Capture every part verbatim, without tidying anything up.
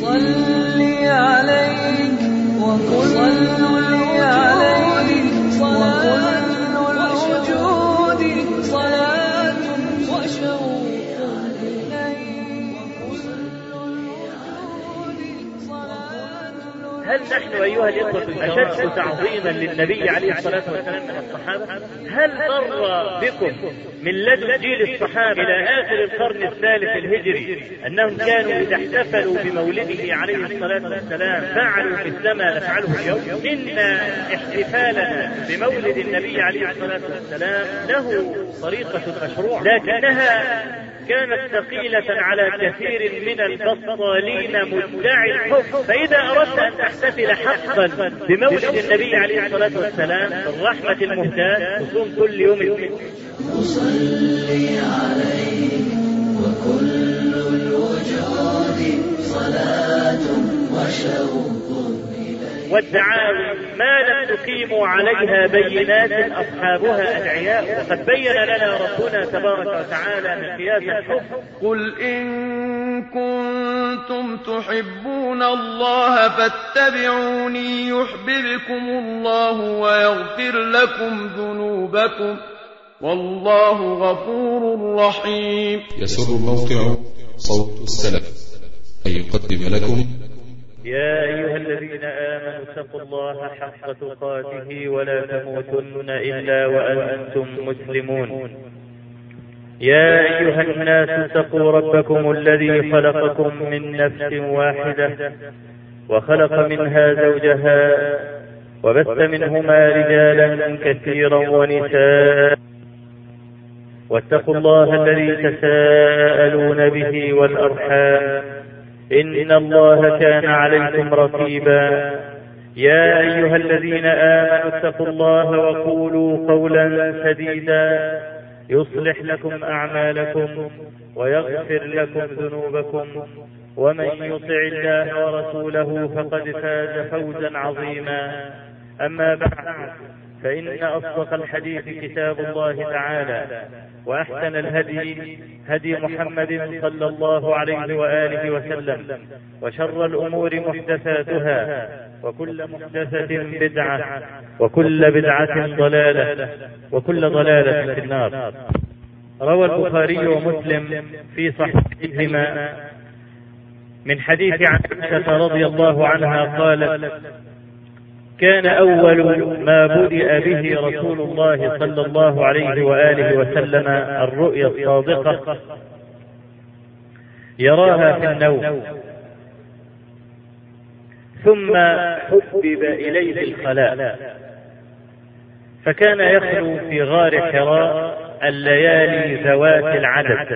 صلي عليه وصلي عليه صلاة الوجود صلاة وشوق إليه هل نحن أيها الإخوة أشد تعظيما للنبي عليه الصلاة والسلام من الصحابة؟ هل مر بكم من لدن جيل الصحابة إلى آخر القرن الثالث الهجري أنهم كانوا إذا احتفلوا بمولده عليه الصلاة والسلام فعلوا مثلما نفعله اليوم؟ إن احتفالنا بمولد النبي عليه الصلاة والسلام له طريقة مشروع، لكنها كانت ثقيلة على كثير من البطالين مدعي الحب. فإذا أردت أن تحتفل حقا بمولد النبي عليه الصلاة والسلام الرحمة المهداة تصوم كل يوم الاثنين. نصلي عليه وكل الوجود صلاة وشوق إليه. والدعاوي ما لم تقيموا عليها بينات أصحابها أدعياء، وقد بين لنا ربنا تبارك وتعالى مقياس الحب. قل إن كنتم تحبون الله فاتبعوني يحببكم الله ويغفر لكم ذنوبكم والله غفور رحيم. يسر موقع صوت السلف أن يقدم لكم يا أيها الذين آمنوا اتقوا الله حق تقاته ولا تموتن إلا وأنتم مسلمون. يا أيها الناس اتقوا ربكم الذي خلقكم من نفس واحدة وخلق منها زوجها وبث منهما رجالا كثيرا ونساء، واتقوا الله الذي تساءلون به والأرحام إن الله كان عليكم رقيبا. يا أيها الذين آمنوا اتقوا الله وقولوا قولا سديدا يصلح لكم أعمالكم ويغفر لكم ذنوبكم، ومن يطع الله ورسوله فقد فاز فوزا عظيما. أما بعد، فإن أصدق الحديث كتاب الله تعالى، وأحسن الهدي هدي محمد صلى الله عليه وآله وسلم، وشر الأمور محدثاتها، وكل محدثة بدعة، وكل بدعة ضلالة، وكل ضلالة في النار. روى البخاري ومسلم في صحيحهما من حديث عائشة رضي الله عنها قالت: كان أول ما بدأ به رسول الله صلى الله عليه وآله وسلم الرؤيا الصادقة يراها في النوم، ثم حبب إليه الخلاء، فكان يخلو في غار حراء الليالي ذوات العدد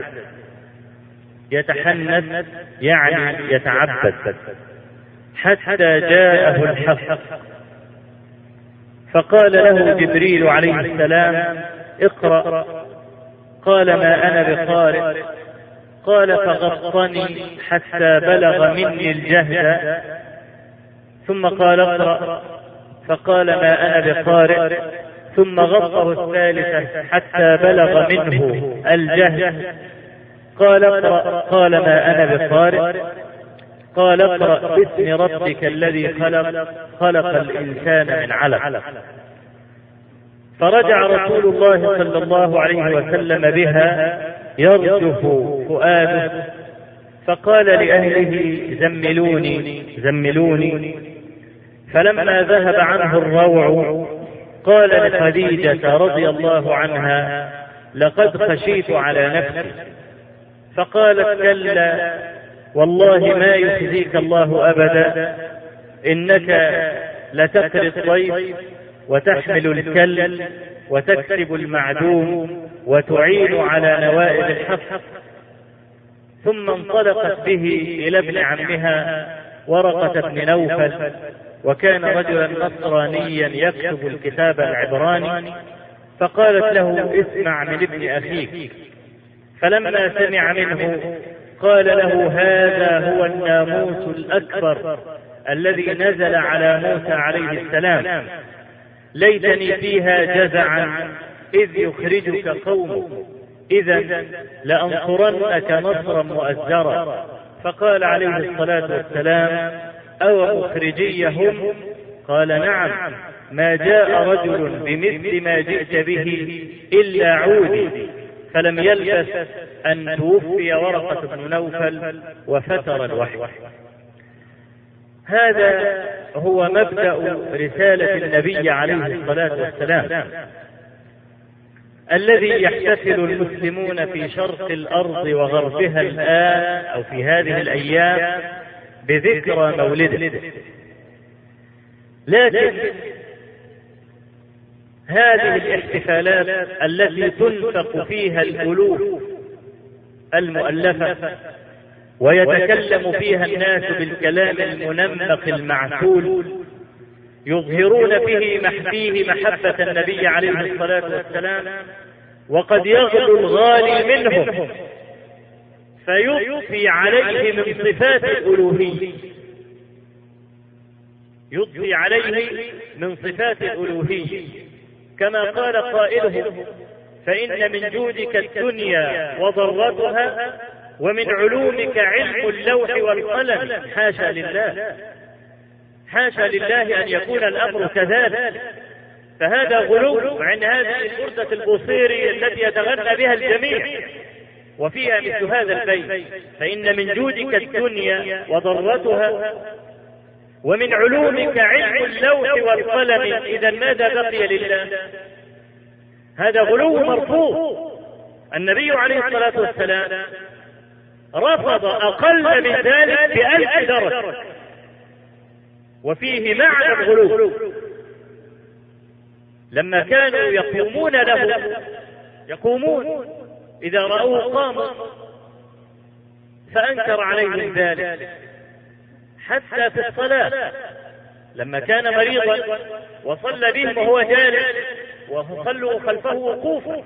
يتحنث، يعني يتعبد، حتى جاءه الحق فقال له جبريل عليه السلام: اقرأ. قال: ما أنا بقارئ. قال: فغطني حتى بلغ مني الجهد، ثم قال: اقرأ. فقال: ما أنا بقارئ. ثم غطه الثالثة حتى بلغ منه الجهد. قال: اقرأ. قال: ما أنا بقارئ. قال: اقرأ باسم ربك الذي خلق خلق الإنسان من علق. فرجع رسول الله صلى الله عليه وسلم بها يرجف فؤاده، فقال لأهله: زملوني زملوني. فلما ذهب عنه الروع قال لخديجة رضي الله عنها: لقد خشيت على نفسي. فقالت: كلا والله ما يخزيك الله أبدا، إنك لتقري الضيف وتحمل الكل وتكسب المعدوم وتعين على نوائب الحق. ثم انطلقت به إلى ابن عمها ورقة بن نوفل، وكان رجلا نصرانيا يكتب الكتاب العبراني، فقالت له: اسمع من ابن أخيك. فلما سمع منه قال له: هذا هو الناموس الأكبر الذي نزل على موسى عليه السلام، ليتني فيها جزعا إذ يخرجك قومك، إذا لأنصرنك نصرا مؤزرا. فقال عليه الصلاة والسلام: أو مخرجيهم؟ قال: نعم، ما جاء رجل بمثل ما جئت به إلا عودي. فلم يلبث أن توفي ورقة بن نوفل وفتر الوحي. هذا هو مبدأ رسالة النبي عليه الصلاة والسلام، الذي يحتفل المسلمون في شرق الأرض وغربها الآن أو في هذه الأيام بذكرى مولده. لكن هذه الاحتفالات التي تنفق فيها الألوف المؤلفة ويتكلم فيها الناس بالكلام المنمق المعسول، يظهرون فيه فيه محبة النبي عليه الصلاة والسلام، وقد يغلو الغالي منهم فيضفي عليه من صفات الألوهية يضفي عليه من صفات الألوهية كما قال قائلهم: فإن من جودك الدنيا وضرتها، ومن علومك علم اللوح والقلم. حاشا لله، حاشا لله أن يكون الأمر كذلك، فهذا غلو عن هذه البردة البوصيري التي يتغنى بها الجميع وفيها مثل هذا البيت: فإن من جودك الدنيا وضرتها، ومن علومك علم اللوح والقلم. إذا ماذا بقي لله؟ هذا غلو مرفوض. النبي عليه الصلاة والسلام رفض أقل من ذلك بألف درجة، وفيه معنى الغلو. لما كانوا يقومون له يقومون إذا رأوه قاموا، فأنكر عليهم ذلك حتى في الصلاة لما كان مريضا وصلى بهم وهو جالس وصلوا خلفه وقوفا،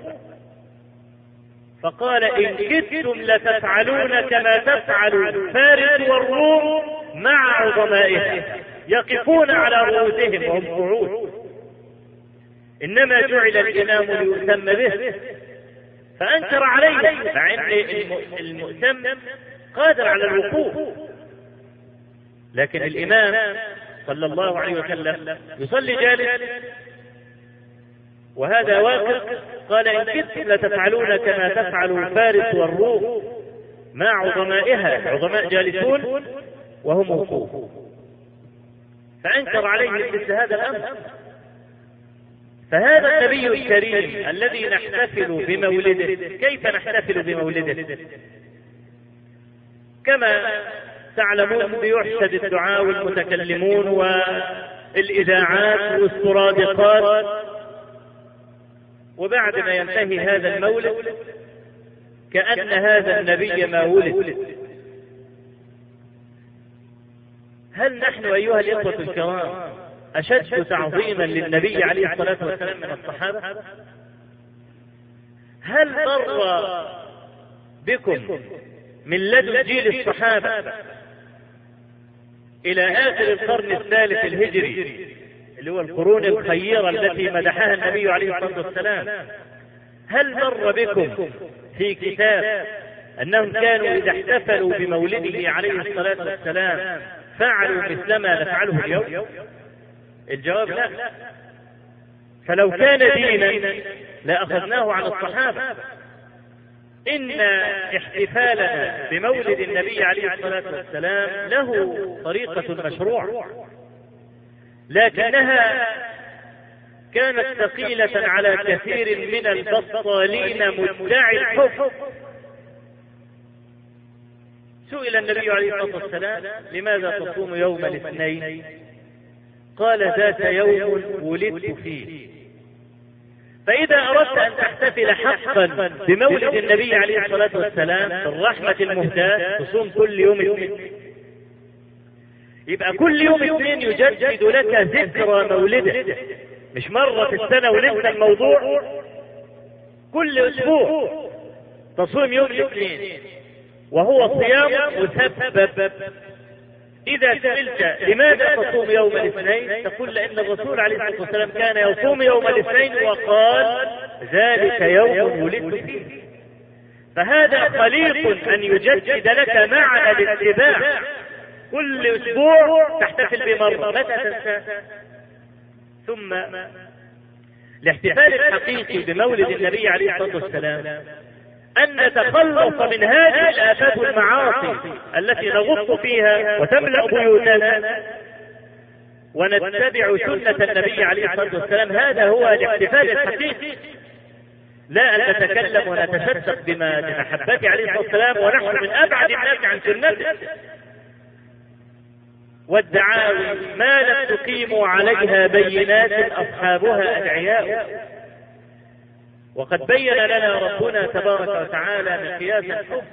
فقال: إن كدتم لتفعلون كما تفعل فارس والروم مع عظمائهم، يقفون على رؤوسهم وهم قعود، إنما جعل الإمام ليؤتم به. فأنكر عليه، مع أن المؤتم قادر على الوقوف، لكن الإمام صلى الله عليه وسلم يصلي جالس وهذا واقف. قال: إن كنتم لتفعلون كما تفعل فارس والروم مع عظمائها، عظماء جالسون وهم وقوف. فأنكر عليهم مثل هذا الأمر. فهذا النبي الكريم الذي نحتفل بمولده، كيف نحتفل بمولده؟ كما تعلمون بيحشد الدعاء والمتكلمون والإذاعات والسرادقات، وبعد ما ينتهي هذا المولد كأن هذا النبي ما ولد. هل نحن أيها الإخوة الكرام أشد تعظيما للنبي عليه الصلاة والسلام من الصحابة؟ هل مر بكم من لدن جيل الصحابة إلى آخر القرن الثالث الهجري اللي هو القرون الخيرة التي مدحها النبي عليه الصلاة والسلام، هل مر بكم في كتاب أنهم كانوا إذا احتفلوا بمولده عليه الصلاة والسلام فعلوا مثلما نفعله اليوم؟ الجواب لا. فلو كان دينا لأخذناه عن الصحابة. إن احتفالنا بمولد النبي عليه الصلاة والسلام له طريقة مشروع، لكنها كانت ثقيلة على كثير من البطالين مدعي الحب. سئل النبي عليه الصلاة والسلام: لماذا تصوم يوم الاثنين؟ قال: ذات يوم ولدت فيه. فإذا أردت أن تحتفل حقا بمولد النبي عليه الصلاة والسلام بالرحمة المهداة تصوم كل يوم اثنين. يبقى كل يوم اثنين يجدد لك ذكرى مولده، مش مرة في السنة ولسه الموضوع. كل أسبوع تصوم يوم الاثنين، وهو صيام مسبب. إذا سئلت لماذا تصوم يوم الاثنين تقول: لأن الرسول عليه الصلاة والسلام كان يصوم يوم الاثنين وقال: ذلك يوم ولدت فيه. فهذا خليق أن يجدد لك معنى الاتباع. كل أسبوع تحتفل بمرة، متى تنسى؟ ثم الاحتفال الحقيقي بمولد النبي عليه الصلاة والسلام أن نتخلص من هذه الآفات والمعاصي التي نغط فيها وتملأ بيوتنا ونتبع سنة النبي عليه الصلاة والسلام. هذا هو الاحتفال الحقيقي، لا أن نتكلم ونتشدق بمحبته عليه الصلاة والسلام ونحن من أبعد الناس عن سنته. والدعاوي ما لم تقيموا عليها بينات أصحابها أدعياء. وقد بين لنا ربنا تبارك وتعالى مقياس الحب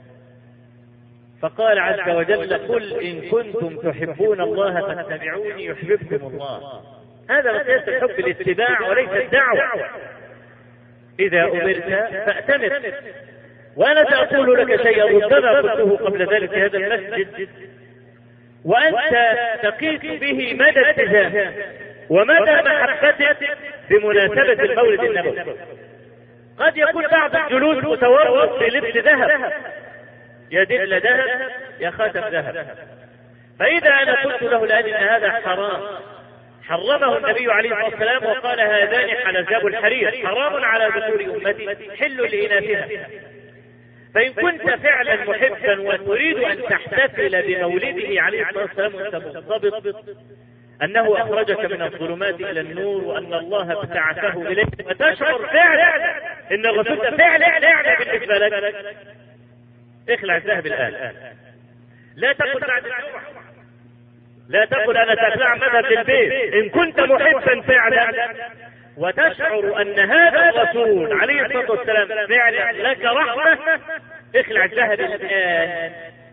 فقال عز وجل: قل إن كنتم تحبون الله فاتبعوني يحببكم الله. هذا مقياس الحب، الاتباع وليس الدعوة. إذا أمرت فأتمر. وأنا سأقول لك شيئا ربما قلته قبل ذلك في هذا المسجد وأنت تقيس به مدى اتجاه ومدى محبتك بمناسبة المولد النبوي. قد يكون بعض الجلوس متورط في لبس ذهب، يا دبل ذهب يا خاتم ذهب. فإذا أنا قلت له لأن هذا حرام حرمه النبي عليه الصلاة والسلام وقال: هذان حلزاب الحرير حرام على ذكور أمتي حل لإناثها. فإن كنت فعلا محبا وتريد أن تحتفل بمولده عليه الصلاة والسلام وأنت مضبط أنه أخرجك من الظلمات إلى النور وأن الله ابتعثه إليك وتشعر فعلا إن الرسول فعلا فعلا بالنسبة لك، اخلع الذهب الآن. لا تقل بعد الجمعة، لا تقل أنا سأخلع مذهب البيت. إن كنت محبا فعلا وتشعر أن هذا الرسول عليه الصلاة والسلام فعلا لك رحمة، اخلع الذهب الآن.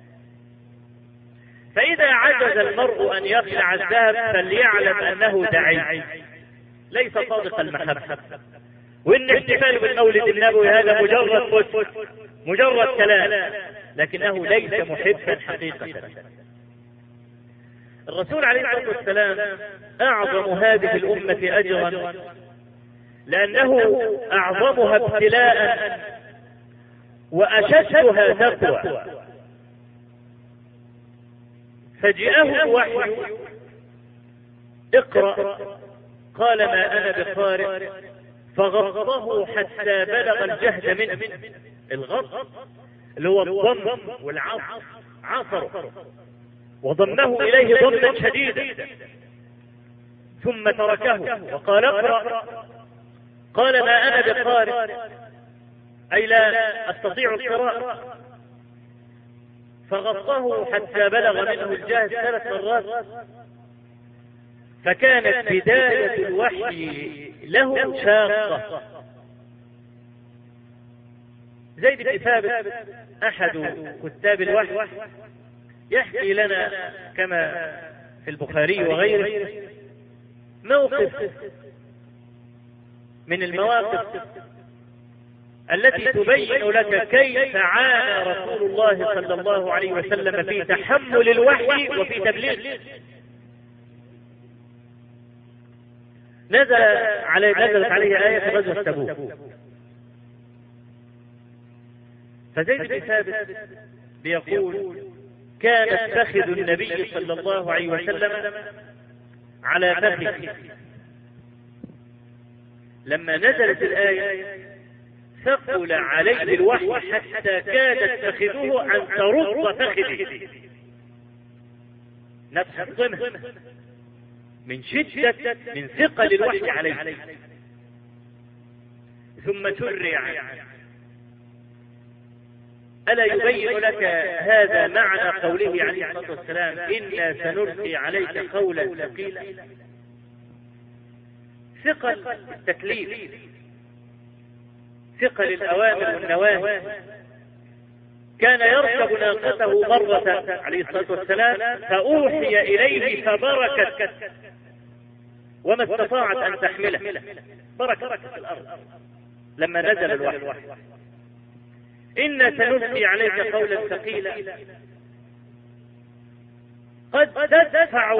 فإذا عجز المرء أن يخلع الذهب فليعلم أنه دعي ليس صادق المحبة، وإن احتفال بالمولد النبوي هذا مجرد فس مجرد كلام لكنه ليس محبا حقيقة. الرسول عليه الصلاة والسلام أعظم هذه الأمة أجرا لأنه أعظمها ابتلاء وأشدها تقوى. فجاءه الوحي: اقرأ. قال: ما أنا بقارئ. فغضه حتى بلغ الجهد منه. الغض اللي هو الضم والعصر، عصره وضمه إليه ضما شديدا ثم تركه وقال: اقرأ. قال: ما أنا بقارئ، أي لا أستطيع القراءة. فغضه حتى بلغ منه الجهد ثلاث مرات. فكانت بداية الوحي له شاقة. زيد بن ثابت أحد كتاب الوحي يحكي لنا كما في البخاري وغيره موقف من المواقف التي تبين لك كيف عانى رسول الله صلى الله عليه وسلم في تحمل الوحي وفي تبليغه. نزل عليه نزلت عليه آية في غزوة تبوك. فزيد بن ثابت بيقول: كانت فخذ النبي صلى الله عليه وسلم على فخذ. لما نزلت الآية ثقل عليه الوحي حتى كادت فخذه أن ترد فخذه، نفس الضمه من شدة من ثقل الوحي عليه. ثم سرع. ألا يبين لك هذا معنى قوله عليه الصلاة والسلام: إنا سنلقي عليك قولا ثقيلا؟ ثقل التكليف، ثقل الأوامر والنواهي. كان يركب ناقته مرة عليه الصلاة والسلام فأوحي إليه فبركت وما استطاعت أن تحمله، بركت في الأرض لما نزل الوحي. إنا سنلقي عليك قولا ثقيلا قد تدفع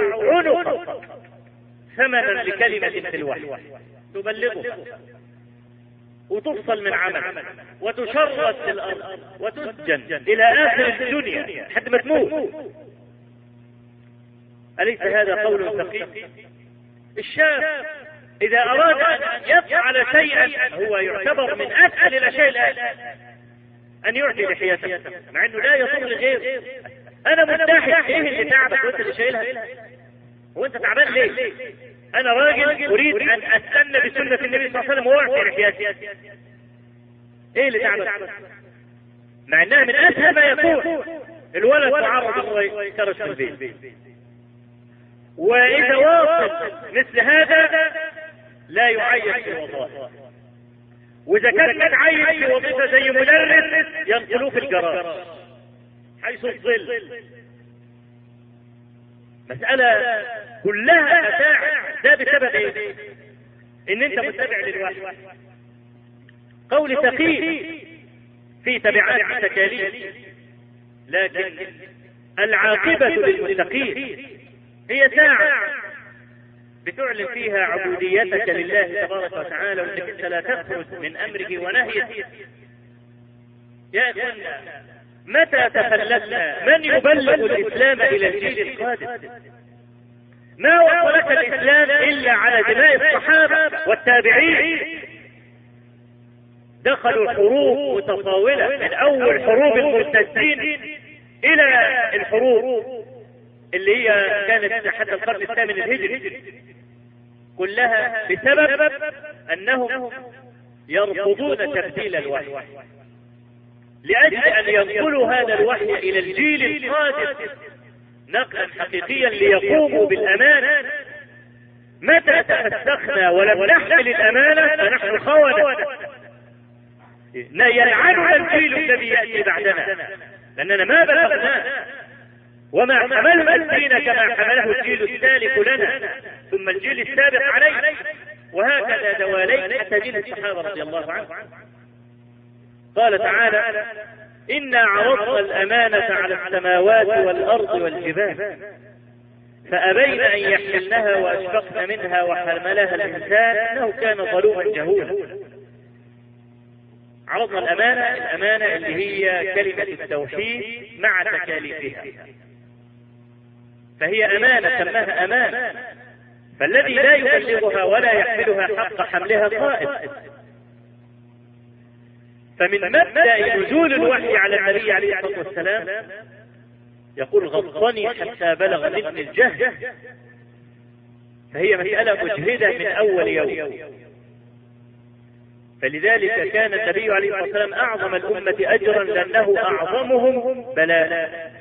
عنقك ثمنا لكلمة في الوحي تبلغه. وتفصل من عمل وتشرد في الأرض وتسجن إلى آخر الدنيا حتى ما تموت. أليس هذا قول ثقيل؟ الشاب إذا أراد أن يفعل شيئا هو يعتبر من أسهل الأشياء أن يعطي لحيته مع أنه لا يصل لغير. أنا متاحد إيه اللي تعبك وأنت اللي شايلها؟ وأنت تعبان ليه؟ أنا راجل أريد أن أستنى بسنة النبي صلى الله عليه وسلم وأعطي لحياتي. إيه اللي تعبك؟ مع أنها من أسهل ما يكون. الولد معرض أنه يكرش في البيت، وإذا واصل مثل هذا لا يعين في وظائف، وإذا كان متعين في وظيفة زي مدرس ينقلوه في الجراج حيث الظل. مسألة كلها متاع. ده بسبب ايه؟ ان انت متبع للوحي. قول ثقيل في تبعات التكاليف، لكن العاقبة للمتقين هي ساعة بتعلن فيها عبوديتك لله تبارك وتعالى، وانك انت لا تخرج من امره ونهيه. يا اخوانا متى تخلفنا؟ من يبلغ الاسلام الى الجيل القادم؟ ما وصلك الاسلام الا على دماء الصحابه والتابعين. دخلوا الحروب متطاوله من اول حروب المرتدين الى الحروب اللي هي كانت حتى القرن الثامن الهجري، كلها بسبب انهم يرفضون تبديل الوحي، لأجل أن ينقلوا هذا الوحي إلى الجيل القادم نقلا حقيقيا ليقوموا بالأمانة. متى تفسخنا ولم نحمل الأمانة فنحن خونة، يلعننا الجيل الذي يأتي بعدنا لأننا ما بلغناه وما حملنا الدين كما حمله الجيل السالف لنا ثم الجيل السابق عليه، وهكذا دواليك حتى جيل الصحابة رضي الله عنهم. قال تعالى: إنا عرضنا الأمانة على السماوات والأرض والجبال فأبين أن يحملنها وأشفقن منها وحملها الإنسان إنه كان ظلوما جهولا. عرضنا الأمانة، الأمانة اللي هي كلمة التوحيد مع تكاليفها، فهي أمانة سماها أمانة، فالذي لا يبلغها ولا يحملها حق حملها قائد. فمن مبدأ نزول الوحي على النبي عليه الصلاة والسلام يقول: غضني حتى بلغ مني الجهد، فهي مسألة مجهدة من أول يوم. فلذلك كان النبي عليه الصلاة والسلام أعظم الأمة أجرا لأنه أعظمهم بلاء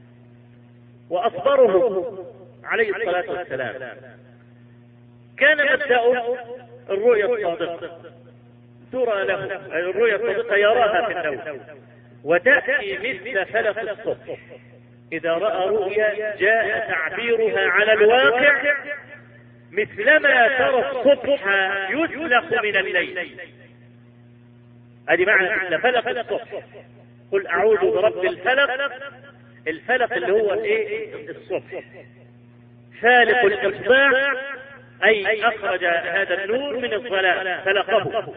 وأصبرهم عليه الصلاة والسلام. كان مبدأه الرؤيا الصادقة، ترى له الرؤيا الصادقة يراها في النوم، وتأتي مثل فلق الصبح. إذا رأى رؤيا جاء تعبيرها على الواقع مثلما ترى الصبح يسلخ من الليل. هذه معنى مثل فلق الصبح. قل أعوذ برب الفلق، الفلق اللي هو الايه؟ الصبح. فالق الإصباح أي أخرج هذا النور من الظلام فلقه.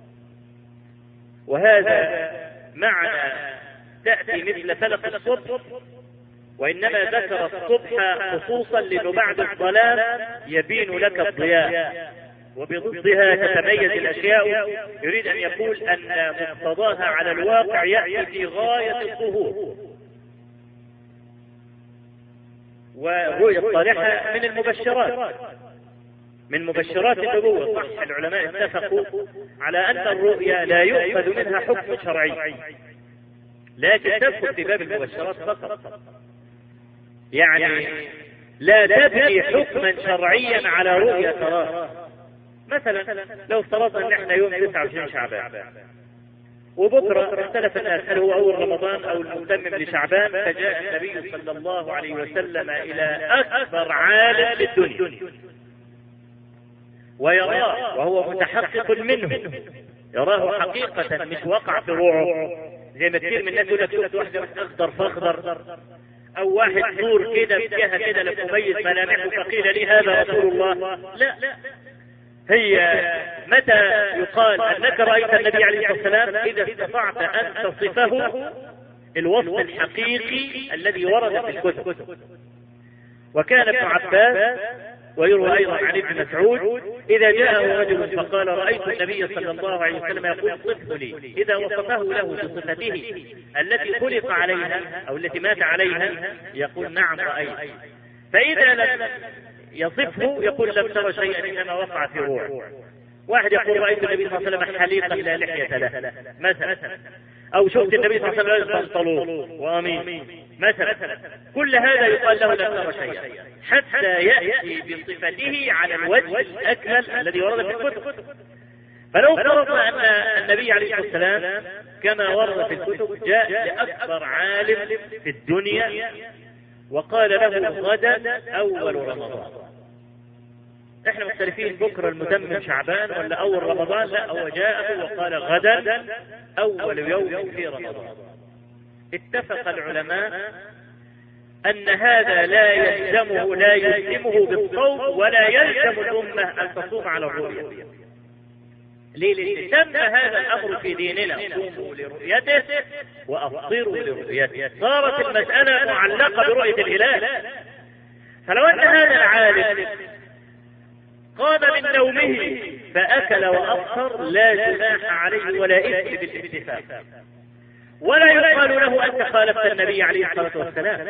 وهذا معنى تأتي مثل فلق الصبح، وإنما ذكر الصبح خصوصا لأنه بعد الظلام يبين لك الضياء، وبضدها تتميز الأشياء. يريد أن يقول أن مقتضاها على الواقع يأتي في غاية الظهور. والرؤيا الصالحة من المبشرات من مبشرات النبوة. صح، العلماء اتفقوا على أن الرؤيا لا يؤخذ منها حكم شرعي، لكن تدخل في باب المبشرات فقط. يعني لا تبني حكما شرعيا على رؤيا تراها. مثلا لو افترضنا ان احنا يوم تسعة وعشرين شعبان وبكره اختلف الناس هل هو اول رمضان او المتمم لشعبان، فجاء النبي صلى الله عليه وسلم الى اكبر عالم للدنيا ويراه وهو متحقق منه، يراه حقيقة مش وقع في روعه زي ما كثير من الناس يقول لك شفت واحدة اخضر فاخضر او واحد نور كده بجهة كده لم يميز ملامحه فقيل لي هذا رسول الله. لا، هي متى يقال أنك رأيت النبي عليه الصلاة والسلام؟ إذا استطعت أن تصفه الوصف الحقيقي الذي ورد في الكتب. وكان ابن عباس ويروى أيضا عن ابن مسعود إذا جاءه رجل فقال رأيت النبي صلى الله عليه وسلم يقول صفه لي، إذا وصفه له بصفته التي خلق عليها أو التي مات عليها يقول نعم رأيت. فإذا لم يصفه يقول لم ترى شيئا إنما وقع في روح. واحد يقول رأيت النبي صلى الله عليه وسلم حليقا لا لحية له مثلا، أو شفت النبي صلى الله عليه وسلم بنطلون وأمين مثلا، كل هذا يقال له لم ترى شيئا حتى يأتي بصفته على الوجه الأكمل الذي ورد في الكتب. فلو فرضنا أن النبي عليه الصلاة والسلام كما ورد في الكتب جاء لأكبر عالم في الدنيا وقال له غدا أول رمضان، احنا مختلفين بكرة المتمم شعبان ولا أول رمضان، لا هو جاءه وقال غدا أول يوم في رمضان. اتفق العلماء أن هذا لا يلزمه لا يلزمه بالصوم ولا يلزم الأمة أن تصوم على الرؤية. ليه؟ تم هذا الأمر في ديننا، صوموا لرؤيته وأفطروا لرؤيته، صارت المسألة معلقة برؤية الهلال. فلو أن هذا العالم قام من نومه فأكل وأفطر لا جناح عليه ولا إثم بالاتفاق، ولا يقال له أنت خالفت النبي عليه الصلاة والسلام.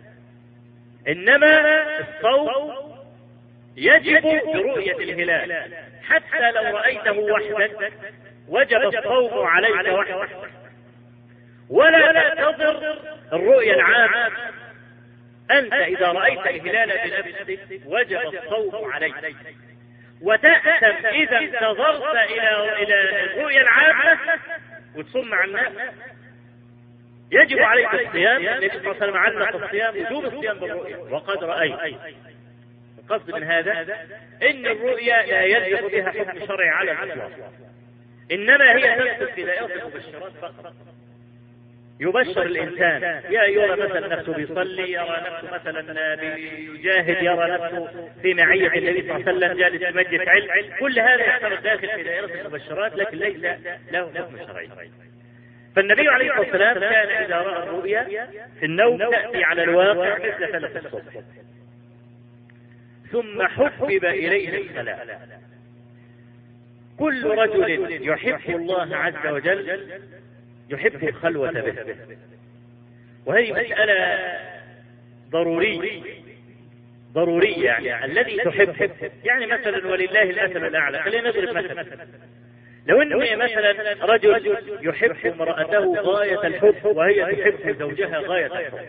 إنما الصوم يجب برؤية الهلال، حتى لو رأيته وحدك وجب الصوم عليك وحدك، ولا تنتظر الرؤية العامة. أنت إذا رأيت الهلال بنفسك وجب الصوم عليك، وتأثم إذا انتظرت إلى إلى الرؤية العامة وتصوم مع الناس. يجب عليك الصيام، النبي صلى الله عليه وسلم علق الصيام وجوب الصيام بالرؤية وقد رأيت. القصد من هذا إن الرؤيا لا يلزم بها حكم شرعي على الإطلاق، إنما هي تدخل في دائرة المبشرات فقط. يبشر الإنسان يرى مثلا نفسه بيصلي، يرى نفسه مثلا بيجاهد، يرى نفسه في معية النبي صلى الله عليه وسلم جالس في مجلس علم، كل هذا يعتبر داخل في دائرة المبشرات لكن ليس له حكم شرعي. فالنبي عليه الصلاة والسلام كان إذا رأى الرؤيا في النوم تأتي على الواقع مثل فلق الصبح، ثم حبب إليه الصلاة. كل رجل يحب الله عز وجل يحب الخلوة به، وهذه مسألة ضرورية ضرورية يعني الذي تحب. يعني مثلا ولله المثل الأعلى، خلينا نضرب مثلا، لو أن مثلا رجل يحب امرأته غاية الحب وهي تحب زوجها غاية الحب،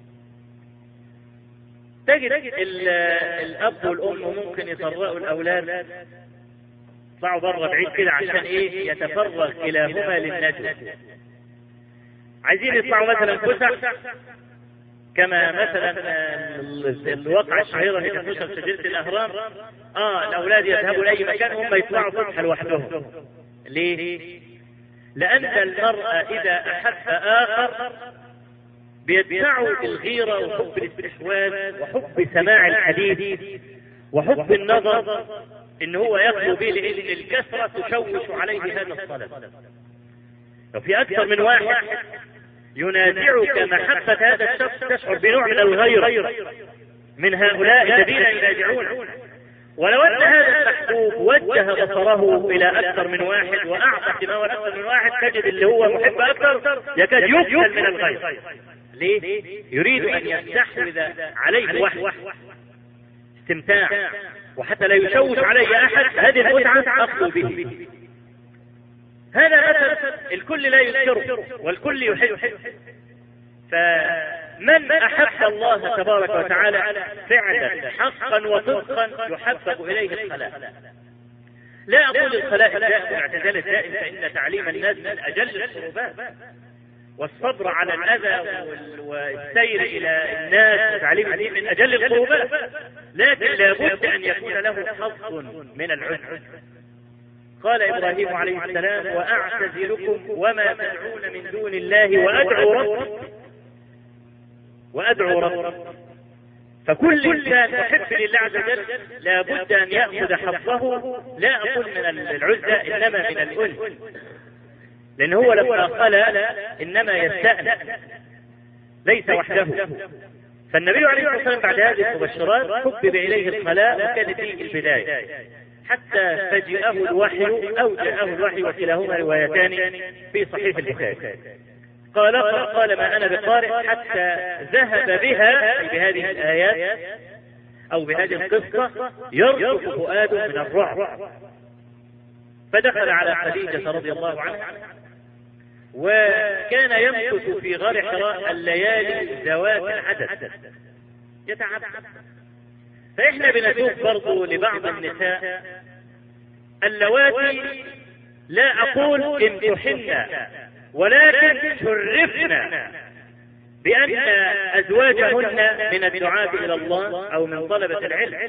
تجد الأب والأم ممكن يطرقوا الأولاد يطلعوا بره بعيد كده عشان إيه؟ يتفرغ كلاهما للنجوى. عايزين يطلعوا مثلا فسح كما مثلا الواقعة الشهيرة اللي تنشر في جزيرة الأهرام، آه الأولاد يذهبوا لأي مكان هم يطلعوا فسحة لوحدهم. ليه؟ لأن المرأة إذا أحب آخر بيدفعوا الغيرة وحب الاستحواذ وحب سماع الحديث وحب النظر إن هو يخلو به، لأن الكثرة تشوش عليه هذا الصلاة. لو في أكثر من واحد ينازعك محبة هذا الشخص تشعر بنوع من الغيرة من هؤلاء الذين ينازعون. ولو أن هذا المحبوب وجه بصره إلى أكثر من واحد وأعطى اهتمامه أكثر من واحد، تجد اللي هو محب أكثر يكاد يقتل من الغير. ليه؟ يريد أن يستحوذ عليه وحده استمتاع، وحتى لا يشوش عليه أحد هذه المتعة أخذ به. هذا مثل الكل لا يذكره والكل يحب. فمن أحب الله تبارك وتعالى فعلا حقا وصدقا يحبب إليه الخلاء. لا أقول الخلاء الدائم والاعتزال الدائم، فإن تعليم الناس من أجل القربات، والصبر على الأذى والسير إلى الناس وتعليم الدين من أجل القربات، لكن لابد أن يكون له حظ من العذر. قال إبراهيم عليه السلام وأعتزلكم وما تدعون من دون الله وأدعو ربي وأدعو ربي فكل إنسان محب لله عز وجل لا بد أن يأخذ حظه، لا أقول من العزة إنما من الأنس، لأن هو لما خلى إنما يستأنس ليس وحده. فالنبي عليه الصلاة والسلام بعد هذه المبشرات حبب إليه الخلاء، وكانت دي البداية حتى فجأه الوحي أو جاءه الوحي، وكلاهما روايتان في صحيح البخاري. قال قال ما أنا بقارئ حتى ذهب بها، أي بهذه الآيات أو بهذه القصة، يرجف فؤاده من الرعب، فدخل على خديجة رضي الله عنها، وكان يمكث في غار حراء الليالي ذوات العدد يتعب. فإحنا بنشوف برضو لبعض النساء اللواتي لا أقول امتحن، ولكن شرفنا بأن أزواجهن من الدعاء إلى الله أو من طلبة العلم.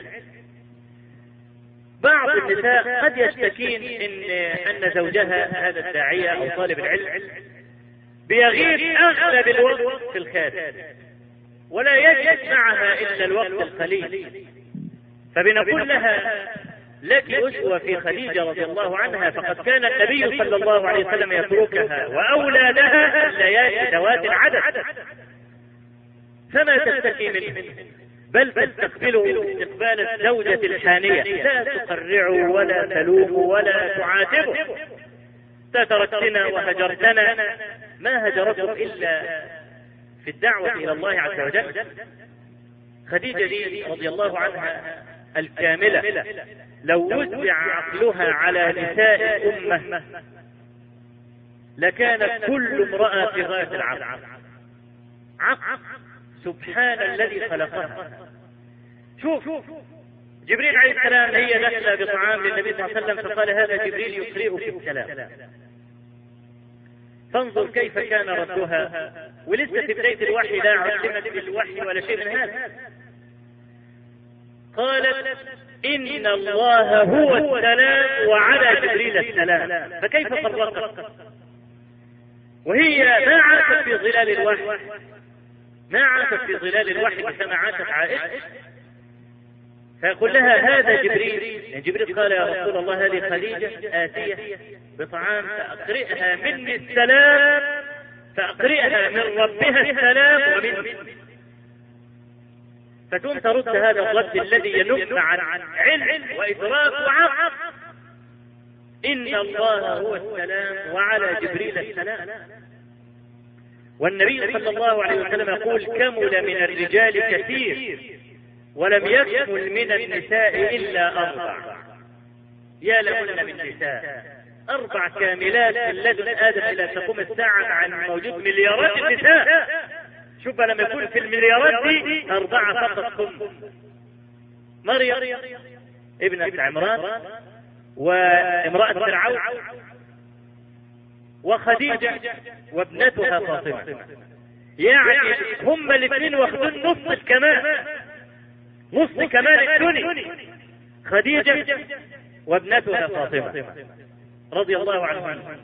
بعض النساء قد يشتكين إن أن زوجها هذا الداعية أو طالب العلم بيغيب أغلب الوقت في الخارج، ولا يجد معها إلا الوقت القليل. فبنقول لها لك أسوة في خديجة رضي الله عنها، فقد كان النبي صلى الله عليه وسلم يتركها وأولادها الليالي ذوات العدد، فما تشتكي منه، بل تستقبله استقبال الزوجة الحانية، لا تقرع ولا تلوم ولا تعاتبه. تتركتنا وهجرتنا، ما هجرته إلا في الدعوة إلى الله عز وجل. خديجة دي رضي الله عنها الكاملة لو وزع عقلها على نساء أمة لكانت كل امرأة في غاية العقل. عقل سبحان الذي خلقها. شوف جبريل عليه السلام هي دخل بطعام للنبي صلى الله عليه وسلم، فقال هذا جبريل يقرئك السلام. فانظر كيف كان ردها، ولسه في بداية الوحي لا علمت بالوحي ولا شيء من هذا. قالت إن الله هو السلام وعلى جبريل السلام، فكيف فرقت؟ وهي ما عاشت في ظلال الوحي، ما عاشت في ظلال الوحي كما عاشت عائشة. فيقول لها هذا جبريل، يعني جبريل قال يا رسول الله هذه خديجة آتية بطعام فأقرئها مني السلام، فأقرئها من ربها السلام ومني. فتقوم ترد هذا الرد الذي ينم عن علم وإدراك وعقل. إن الله هو السلام وعلى جبريل السلام. والنبي صلى الله عليه وسلم يقول كمل من الرجال كثير ولم يكمل من النساء إلا أربع. يا لهن من نساء، أربع كاملات من لدن آدم إلى تقوم الساعة عن موجود مليارات النساء. شوف لما يكون في المليارات دي أربعة فقط هم: مريم ابنة عمران، وامرأة فرعون، وخديجة وابنتها فاطمة. يعني هم الاثنين واخدين نص الكمال، نص كمال الدنيا، خديجة وابنتها فاطمة رضي الله عنها.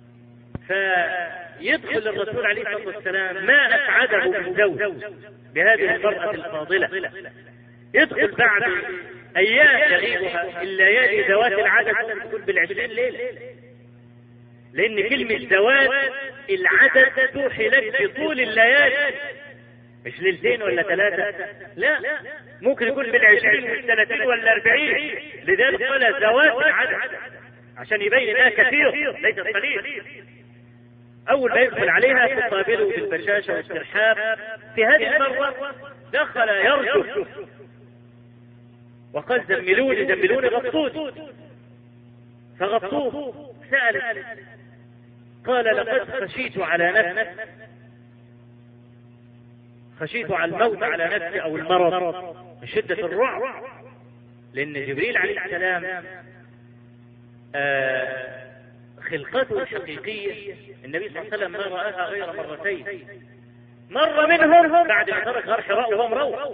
فيدخل الرسول عليه الصلاة والسلام ما أسعده من زوج بهذه المرأة الفاضلة، يدخل بعد أيام يغيبها الليالي ذوات العدد، تكون بالعشرين ليلة، لأن كلمة ذوات العدد توحي لك بطول الليالي، مش ليلتين ولا ثلاثة، لا، ممكن يكون بالعشرين والثلاثين ولا أربعين. لذلك قال ذوات العدد عشان يبين انها كثير ليس قليل. أول ما يدخل عليها تقابله بالبشاشة والترحاب. في هذه المرة دخل يرجف وقال زملوني زملوني غطوني، فغطوه. سألت قال لقد خشيت على نفسي، خشيت على الموت على نفسي أو المرض من شدة الرعب، لأن جبريل عليه السلام آه خلقته الحقيقية النبي صلى الله عليه وسلم ما رآها غير مرتين. مرة منهم بعد ما ترك غار حراء وهو مروح،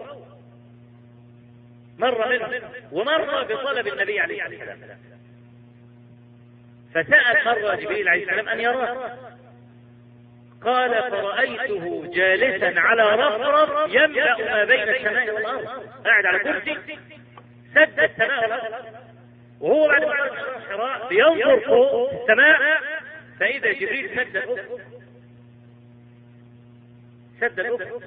مرة منهم، ومرة بطلب النبي عليه السلام. فسأل مرة جبريل عليه السلام أن يراه، قال فرأيته جالسا على رفرف يملأ ما بين السماء والأرض، قاعد على كرسي سد السماء والأرض، وهو بعد ما حراء بينظر فوق السماء فإذا جبريل سد الأفق سد الأفق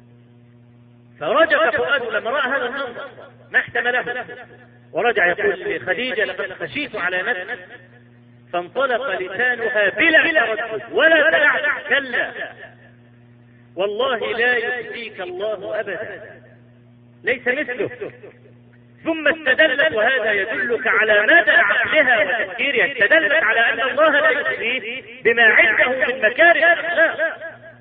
فرجع فؤاده لما رأى هذا المنظر ما احتمله، ورجع يقول لخديجة لقد خشيت على نفسي، فانطلق لسانها بلا تردد ولا تلعثم، كلا والله لا يخزيك الله أبدا ليس مثله. ثم استدلت، وهذا يدلك على مدى عقلها وتفكيرها، استدلت على أن الله لا يخزيه بما عنده من مكارم الأخلاق،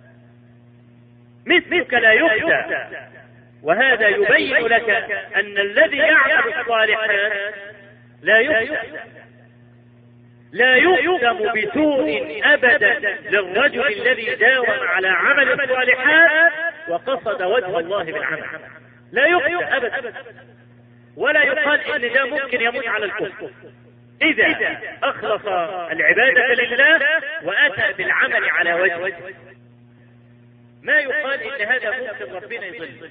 مثلك لا يخزى. وهذا يبين لك أن الذي يعمل الصالحات لا يخزى، لا يختم بسوء أبدا للرجل الذي داوم على عمل الصالحات وقصد وجه الله بالعمل، لا يختم أبدا، ولا يقال إن ده ممكن يموت على الكفر إذا أخلص العبادة لله وأتى بالعمل على وجهه. ما يقال إن هذا ممكن ربنا يضل،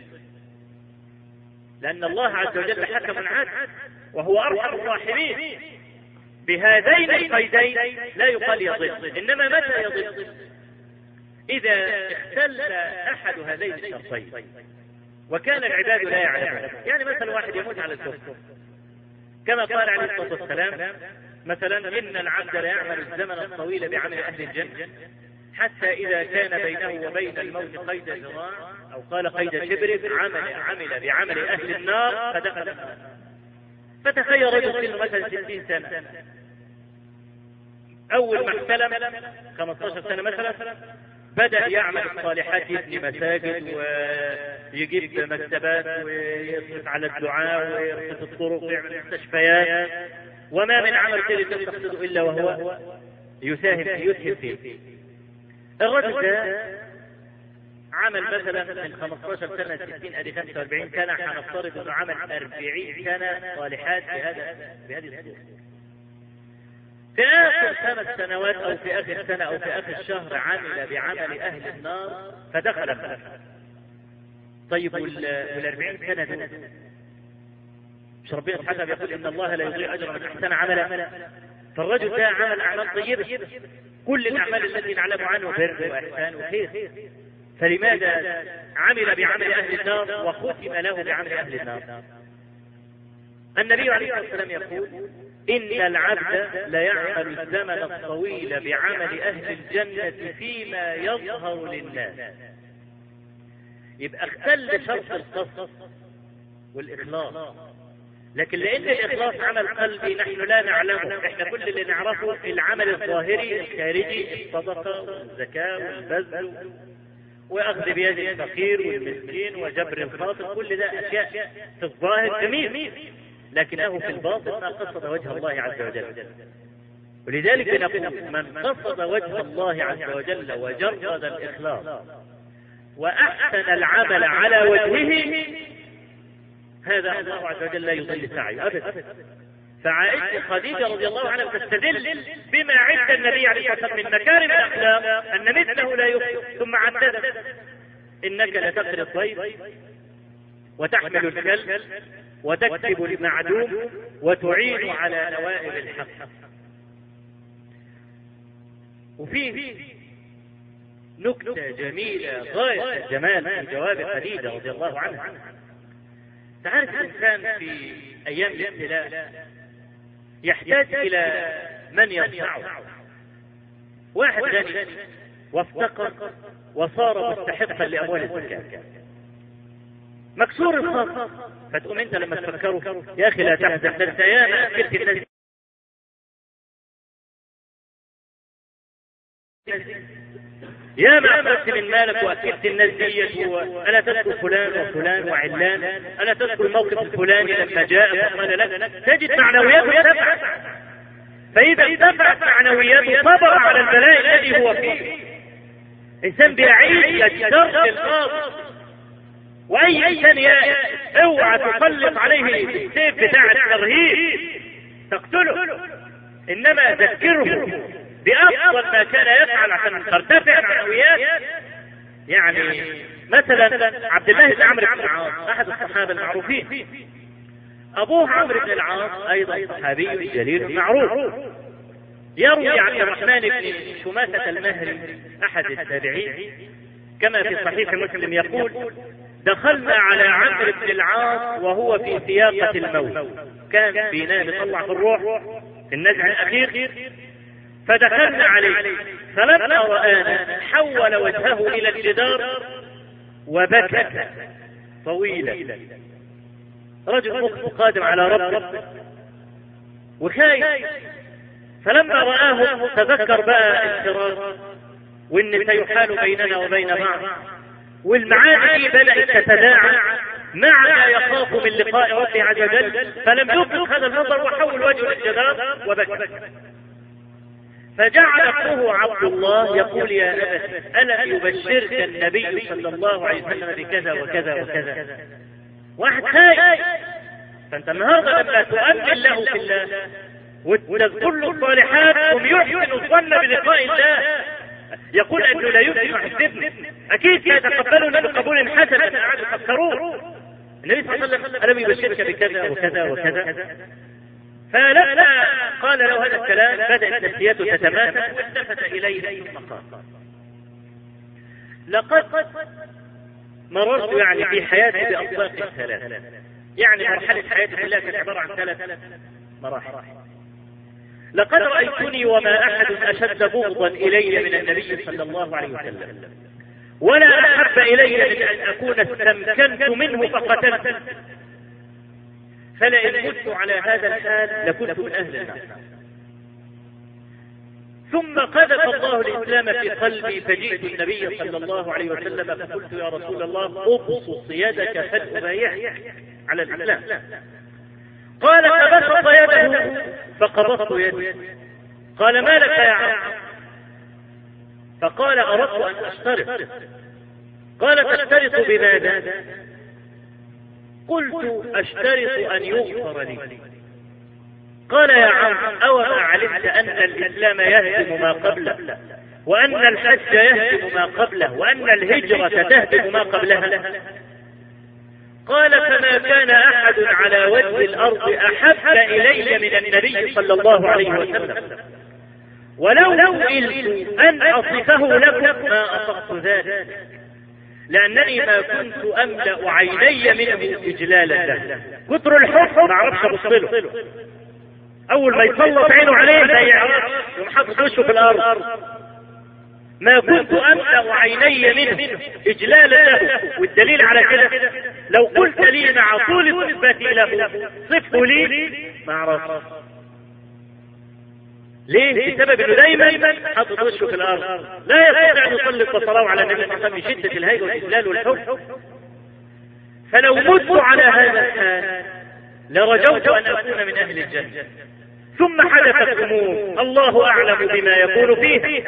لأن الله عز وجل حكم عادل وهو أرحم الراحمين. بهذين القيدين لا يقال يضل، إنما متى يضل؟ إذا اختل أحد هذين الشرطين وكان العباد لا يعلمون. يعني مثلا واحد يموت على الكفر كما قال عليه الصلاة والسلام مثلا إن العبد لا يعمل الزمن الطويل بعمل أهل الجنة حتى إذا كان بينه وبين الموت قيد ذراع أو قال قيد شبر عمل عمل بعمل أهل النار فدخل النار. فتخيل رجل سنه مثلا ستين سنة، أول ما احتلم خمسة عشر سنة مثلا بدأ يعمل الصالحات، يبني مساجد ويجيب مكتبات ويصرف على الدعاء ويرصف الطرق ويعمل مستشفيات، وما من عمل خير تقصده إلا وهو يساهم يسهم فيه. الرجل ده عمل مثلا من خمسة عشر سنة ستين أدي خمسة وأربعين سنة، حنفترض انه عمل أربعين سنة صالحات بهذا بهذه الصورة. في آخر خمس سنوات أو في آخر سنة أو في آخر شهر عمل بعمل أهل النار فدخل النار. طيب والأربعين سنة دول مش ربنا سبحانه يقول إن الله لا يضيع أجر من أحسن عملا؟ فالرجل ده عمل أعمال طيبة، كل الأعمال التي نعلم عنه بر وإحسان وخير، فلماذا عمل بعمل أهل النار وختم له بعمل أهل النار؟ النبي عليه الصلاة والسلام يقول إن العبد لا يعمل الزمن الطويل بعمل أهل الجنة فيما يظهر للناس. يبقى اختل شرط القصد والإخلاص، لكن لأن الإخلاص عمل قلبي نحن لا نعلمه، احنا كل اللي نعرفه العمل الظاهري الخارجي، الصدقة والزكاة والبذل وأخذ بيد الفقير والمسكين وجبر الخاطر، كل ده أشياء في الظاهر جميل، لكنه في الباطن ما قصد وجه الله عز وجل. ولذلك نقول من قصد وجه الله عز وجل وجرد الإخلاص وأحسن العمل على وجهه هذا الله عز وجل لا يضل سعيه أبدا. فعائشة خديجة رضي الله عنها تستدل بما عند النبي عليه الصلاة والسلام من مكارم الأخلاق أن مثله لا يخطئ، ثم عددت إنك لتقري الضيف وتحمل الكلب وتكتب المعدوم وتعين على نوائب الحق. وفيه نكتة جميلة غاية الجمال في جواب خديجة رضي الله عنها. تعرف الإنسان في أيام الابتلاء يحتاج إلى من يرفعه. واحد غني وافتقر وصار مستحقا لأموال الزكاة، مكسور الخاطر، فتقوم أنت لما تفكره يا أخي لا تحزن، ده أنت يا ما أكلت الناس، يا ما أخذت من مالك وأكلت الناس ديت، ألا تذكر فلان وفلان وعلان، ألا تذكر الموقف الفلاني لما جاء فقال لك، تجد معنوياته ارتفعت. فإذا ارتفعت معنوياته صبر على البلاء الذي هو فيه. إنسان بيعيش يجتر الأرض، وأي إنسان يائس اوعى تسلط عليه السيف بتاع الترهيب تقتله، إنما ذكره بأفضل ما كان يفعل عشان ترتفع معنويات. يعني مثلا عبد الله بن عمرو بن العاص أحد الصحابة المعروفين، أبوه عمرو بن العاص أيضا صحابي جليل معروف. يروي عبد الرحمن بن شماسة المهري أحد التابعين كما في صحيح مسلم يقول: دخلنا على عمرو بن العاص وهو في سياقة الموت، كان في نام يطلع في الروح في النزع الأخير، فدخلنا عليه فلما رآنا حول وجهه إلى الجدار وبكى طويلا، رجل مخ قادم على ربه وخايف. فلما رآه تذكر بقى الفراق وإن سيحال بيننا وبين بعض، والمعاني بدأت تتداعى مع ما يخاف من لقاء ربه عز وجل، فلم يطلق هذا النظر وحول وجهه للجدار وبكى. فجعل أخوه عبد الله يقول: يا أبت ألا يبشرك النبي صلى الله عليه وسلم بكذا وكذا وكذا؟ واحد خايف. فأنت النهارده لما تؤمن له في الله وتذكر له الصالحات هم يحسن الظن بلقاء الله، يقول أنه لا يمكن يحسبني، أكيد سيتقبلون بقبول حسنا. قعدوا يفكرون النبي صلى الله عليه وسلم ألم يبشرك بكذا وكذا وكذا؟ فلما قال له هذا الكلام بدأت نفسيته تتماسك والتفت إليه ثم قال: لقد مررت يعني في حياتي بأطباق ثلاث، يعني مرحلة حياتي كلها كانت عبارة عن ثلاث مراحل. لقد رأيتني وما أحد أشد بغضا إلي من النبي صلى الله عليه وسلم، ولا أحب إلي من أن أكون استمكنت منه فقتلت، فلئن مت على هذا الحال لكنت من أهل النار. ثم قذف الله الإسلام في قلبي فجئت النبي صلى الله عليه وسلم فقلت: يا رسول الله أبسط يدك فأبايعك على الإسلام. قال: فبسط يده فقبضت يده. قال: ما لك يا عم؟ فقال: أردت أن أشترط. قال: تشترط بماذا؟ قلت: أشترط أن يغفر لي. قال: يا عم أوما علمت أن الإسلام يهدم ما قبله، وأن الحج يهدم ما قبله، وأن الهجرة تهدم ما قبلها؟ قال: فما كان أحد على وجه الأرض أحب إلي من النبي صلى الله عليه وسلم، ولو سئلت أن أصفه لكم ما أصفت ذلك، لأنني ما كنت أملأ عيني منه إجلالا له. كتر الحب ما عرفش أبصله، أول ما يسلط عينه عليه لا يعرف، يوم حاطط وشه في الأرض. ما كنت أملأ عيني منه إجلالا له، والدليل على كده لو قلت لي مع طول صفاتي له صفه لي ما عرفت. ليه؟ بسبب انه دايما حاطط وشه في الارض، لا يستطيع ان يسلط بصره على النبي صلى الله عليه وسلم من شده الهيبه والاجلال والحب. فلو مت على هذا الحال لرجوت ان اكون من اهل الجنه. ثم حدثت امور الله اعلم بما يكون فيه،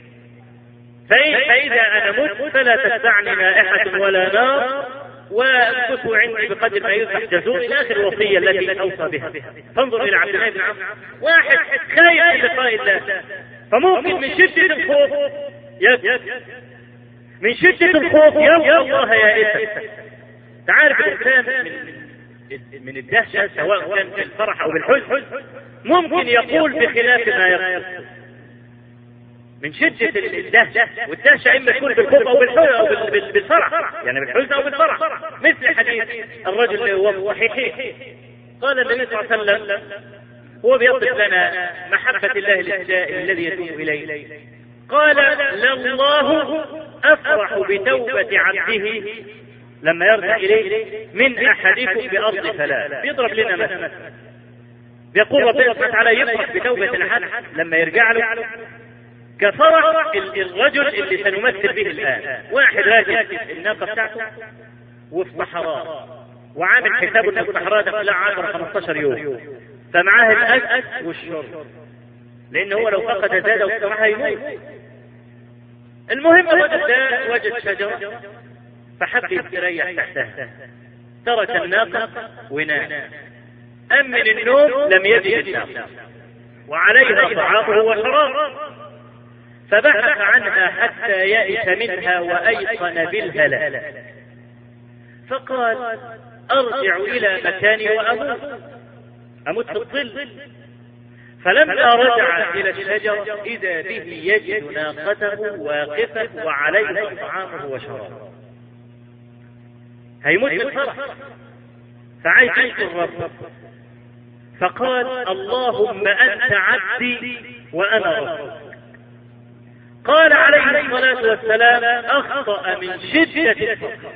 فاذا انا مت فلا تتبعني نائحه ولا نار، وامكثوا عندي بقدر ما يذبح جزور، الى اخر الوصيه التي اوصى بها. فانظر الى عبد الله بن عمرو، واحد خايف من لقاء الله، فممكن من شده الخوف يبكي، من شده الخوف يلقى الله يائسا. تعرف الانسان من من الدهشه سواء كان في الفرح او بالحزن ممكن يقول بخلاف ما يقول من شدة الدهشة، والدهشة إما تكون بالخوف أو بالحزن أو بالفرح، يعني بالحزن أو بالفرح، مثل حديث الرجل اللي هو صحيح. قال النبي صلى الله عليه وسلم هو بيصف لنا محبة الله للسائل الذي يتوب إليه، قال: لله أفرح بتوبة عبده لما يرجع إليه من أحدكم بأرض ثلاث. بيضرب لنا مثلا، بيقول ربنا سبحانه وتعالى يفرح بتوبة العبد لما يرجع له كفرح الرجل اللي سنمثل به الآن. واحد راكب الناقة بتاعته وفي صحراء وعامل حسابه ان الصحراء ده كلها عشرة خمستاشر يوم، فمعاه الأكل والشرب، لأن هو لو فقد زاد وسمعها يموت. المهم الرجل ده وجد شجرة فحب يستريح تحتها، ترك الناقة ونام. أم من النوم لم يجد الناقة وعليها طعامه وشرابه، فبحث عنها حتى يئس منها وأيقن بالهلاك، فقال أرجع إلى مكاني وأموت أموت في الظل. فلما رجع إلى الشجرة إذا به يجد ناقته واقفة وعليها طعامه وشرابه، هيموت من الفرح، فعايز يشكر ربه، فقال اللهم أنت عبدي وأنا ربك. قال عليه الصلاة والسلام أخطأ من شدة الفقر،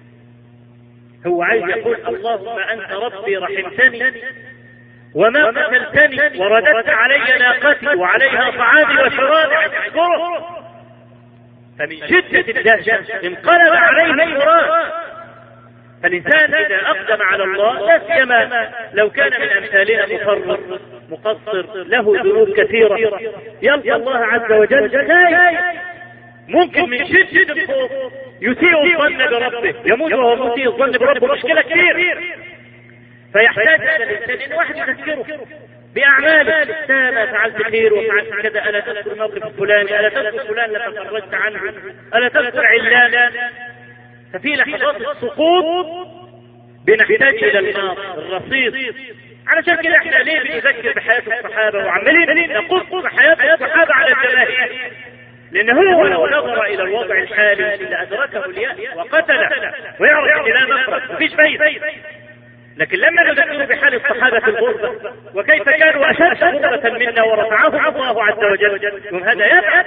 هو عايز يقول اللهم أنت ربي رحمتني وما قتلتني ورددت علي ناقتي وعليها طعامي وشرابي، أشكره. فمن شدة الدهشة انقلب عليه الفراش. فالإنسان إذا أقدم على الله، لا سيما لو كان من أمثالنا مفرط مقصر له ذنوب كثيرة، يلقى الله عز وجل لا ممكن من شدة الخوف يسيء الظن بربه، يموت وهو مسيء الظن بربه، مشكلة كثير. فيحتاج هذا الإنسان إن واحد يذكره بأعماله، أنا فعلت خير وفعلت كذا، ألا تذكر الموقف الفلاني، ألا تذكر فلان لما خرجت عنه، ألا تذكر علان. ففي لحظات السقوط بنحتاج إلى الماضي الرصيد. علشان كده احنا ليه بنذكر بحياة الصحابة وعمالين نقص بحياة الصحابة على الجماهير؟ لأن هو لو نظر إلى الوضع الحالي لأدركه اليأس وقتله ويعرف إلى مفرد مفيش فايدة. لكن لما نذكر بحال الصحابة في الغربة وكيف كانوا أشد غربة منا ورفعهم الله عز وجل، هذا يبعث.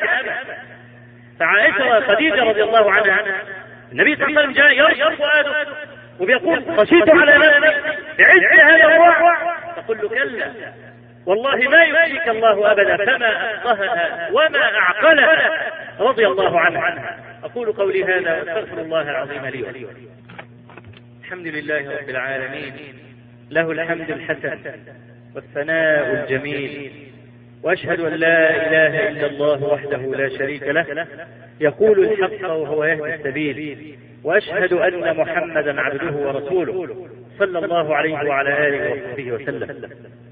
فعائشة خديجة رضي الله عنها النبي صلى الله عليه وسلم جاء يرجع فؤاده وبيقول خشيت على نفسي بعز هذا الوعي، تقول له كلا والله ما يؤذيك الله أبدا، فما أفقهها وما أعقلها رضي الله عنها. أقول قولي هذا واستغفر الله العظيم لي ولكم. الحمد لله رب العالمين، له الحمد الحسن والثناء الجميل، وأشهد أن لا إله إلا الله وحده لا شريك له يقول الحق وهو يهدي السبيل، وأشهد أن محمدا عبده ورسوله صلى الله عليه وعلى آله وصحبه وسلم.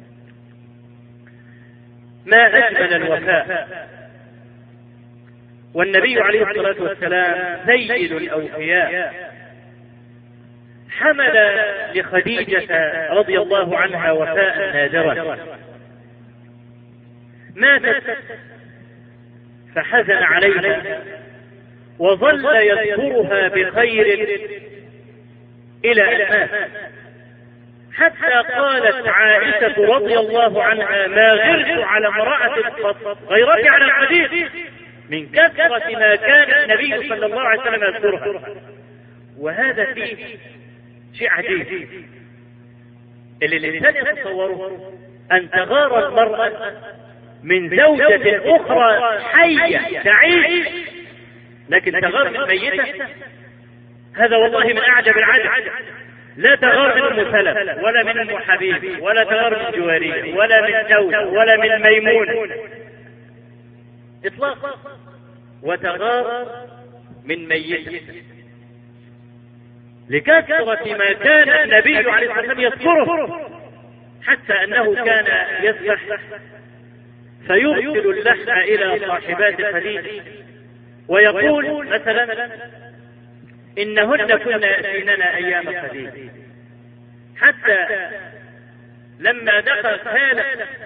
ما أجمل الوفاء، والنبي عليه الصلاة والسلام سيد الأوفياء، حمل لخديجة رضي الله عنها وفاء نادرا، ماتت فحزن عليها وظل يذكرها بخير إلى أن مات، حتى قالت عائشة رضي الله عنها ما غرت على امرأة غيرتي على الحديث من كثرة ما كان النبي صلى الله عليه وسلم يذكرها. وهذا فيه شيء عجيب اللي الإنسان يتصوره، أن تغار المرأة من زوجة أخرى حية تعيش لكن تغار من ميتة. هذا والله من أعجب العجب. لا تغار من أم سلمة ولا من أم حبيب ولا تغار من جوارية ولا من زوج ولا من ميمون إطلاقا، وتغار من ميتة لكثرة ما كان النبي عليه الصلاة والسلام يذكره، حتى أنه كان يسبح فيرسل اللحم إلى صاحبات خديجة ويقول مثلا إنهن كن يأتيننا أيام خديجة، حتى لما دخل خالة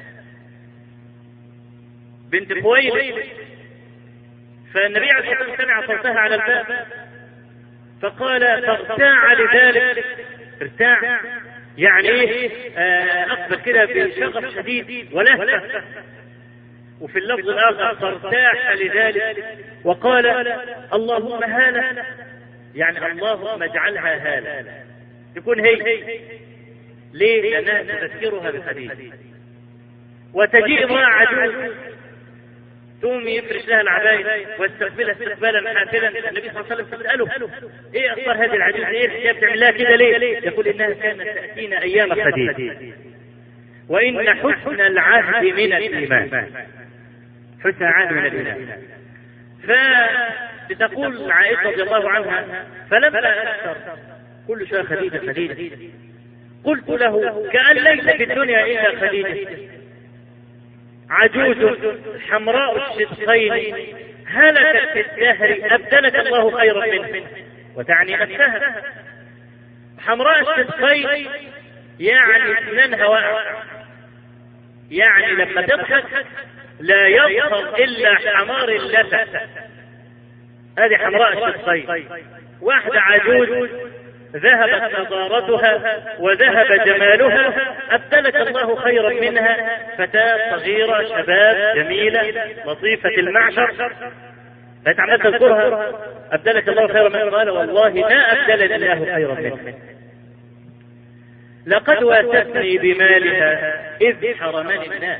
بنت خويلد فالنبي عليه الصلاة والسلام سمع صوتها على الباب فقال فارتاع لذلك. ارتاع يعني ايه؟ اقبل كده بشغف شديد ولهفة. وفي اللفظ الاخر فارتاح لذلك وقال اللهم هالة، يعني اللهم اجعلها هالة تكون هي. ليه؟ لانها تذكرها بخديجة. وتجيء امرأة عجوز ثم يفرش لها العباية واستقبلها استقبالا حافلا. النبي صلى الله عليه وسلم تسأله ايه اخبار هذه العجوز، ايه الحجاب بتعمل لها كده ليه؟ يقول انها كانت تأتينا ايام خديجة وان حسن العهد من الايمان. حسن العهد من الايمان. فبتقول عائشة رضي الله عنها فلما اكثر كل شيء خديجة خديجة قلت له كأن ليس في الدنيا الا خديجة، عجوز حمراء الشدقين هلكت في الدهر أبدلك الله خيرا منه، وتعني نفسها. حمراء الشدقين يعني اسنانها واقع، يعني لما تضحك لا يظهر إلا حمار اللثة، هذه حمراء الشدقين. واحدة عجوز ذهبت نضارتها وذهب جمالها، أبدلك الله خيرا منها، فتاة صغيرة شباب جميلة لطيفة المعشر، فتعمل تذكرها أبدلك الله خيرا منها. قال والله ما أبدلني الله خيرا منها، لقد واستني بمالها إذ حرمني الناس،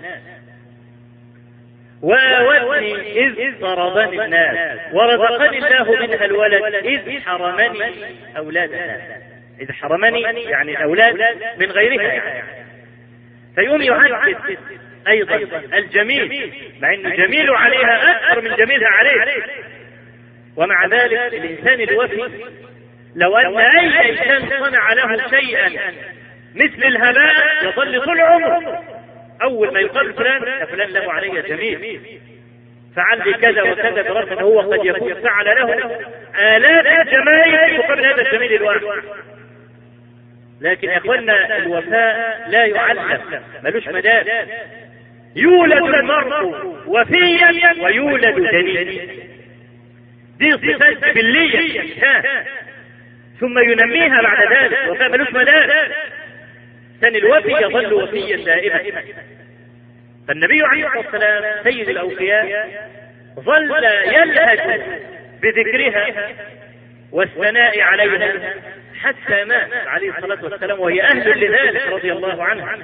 وآوتني إذ ضربني الناس، ورزقني الله منها الولد إذ حرمني أولاد الناس. إذ حرمني يعني الأولاد من غيرها يعني. فيوم يعكس أيضا الجميل، مع أنه جميل عليها أكثر من جميلها عليه، ومع ذلك الإنسان الوفي لو أن أي إنسان صنع له شيئا مثل الهباء يظل طول عمره أول ما يقال فلان فلان له علي جميل، فعل لي كذا وكذا، برغم أنه هو قد يكون فعل له آلاف الجمايل مقابل هذا الجميل الواحد. لكن يا إخوانا الوفاء لا يعلم، ملوش مدار. يولد المرء وفيا ويولد دنيا، دي صفات جبلية ثم ينميها بعد ذلك. الوفاء ملوش مدار، كان الوفي يظل وفيا دائما. فالنبي عليه الصلاة والسلام سيد الأوفياء ظل يلهج بذكرها والثناء عليها حتى مات عليه الصلاة والسلام، وهي أهل لذلك رضي الله عنه.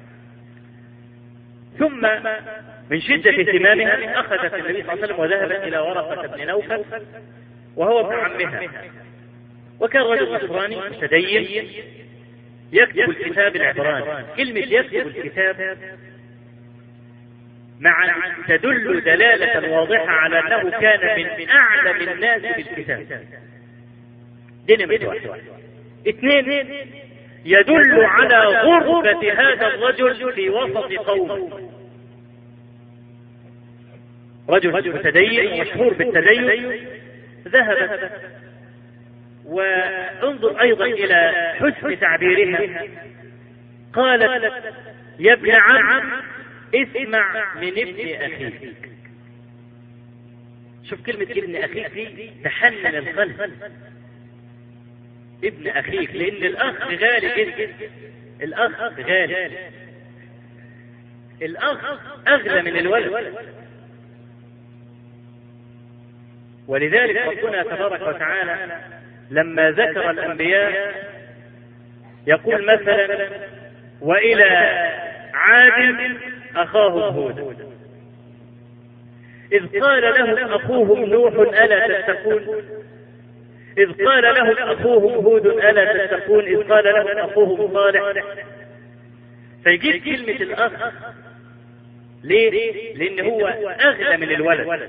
ثم من شدة اهتمامها أخذت النبي صلى الله عليه وسلم وذهبت إلى ورقة بن نوفل وهو ابن عمها، وكان رجل نصراني متدين يكتب الكتاب العبراني. كلمة يكتب الكتاب مع تدل دلالة واضحة على أنه كان من أعلم الناس بالكتاب. دي نمرة واحد. اثنين، يدل على غربة هذا الرجل في وسط قومه. رجل متدين مشهور بالتدين ذهبت، وانظر أيضا إلى حسن تعبيرها، قالت يا ابن عم اسمع من ابن أخيك. شوف كلمة ابن أخيك دي تحنن القلب. ابن أخيك، لأن الأخ غالي جدا، الأخ غالي، الأخ أغلى من الولد. ولذلك ربنا تبارك وتعالى لما ذكر الأنبياء يقول مثلا وإلى عاد أخاهم هود إذ قال لهم أخوهم نوح ألا تتقون إذ قال لهم أخوهم هود ألا تتقون إذ قال لهم أخوهم صالح. فيجيب كلمة الأخ ليه؟ لأن هو أغلى من الولد.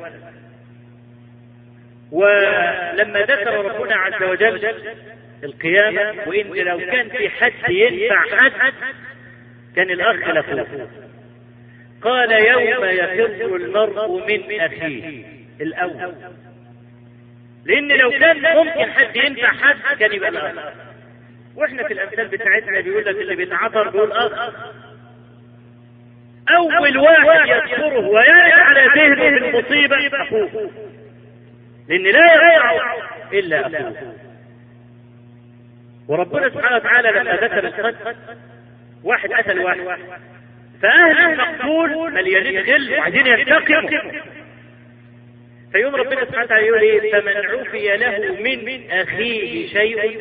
ولما ذكر ربنا عز وجل القيامة وإن لو كان في حد ينفع حد كان الأخ لأخوه، قال يوم يفر المرء من أخيه الأول، لأن لو كان ممكن حد ينفع حد كان يبقى الأخ. وإحنا في الأمثال بتاعتنا بيقول لك اللي بيتعطر بيقول أخ، أول واحد يذكره ويرد على ذهنه المصيبة أخوه، لأن لا يرفع إلا أخوه. وربنا سبحانه وتعالى لما ذكر القتل واحد قتل واحد، فأهل المقتول مليانين غل وعايزين ينتقموا، فيوم ربنا سبحانه وتعالى يقول ايه فمن عفي له من أخيه شيء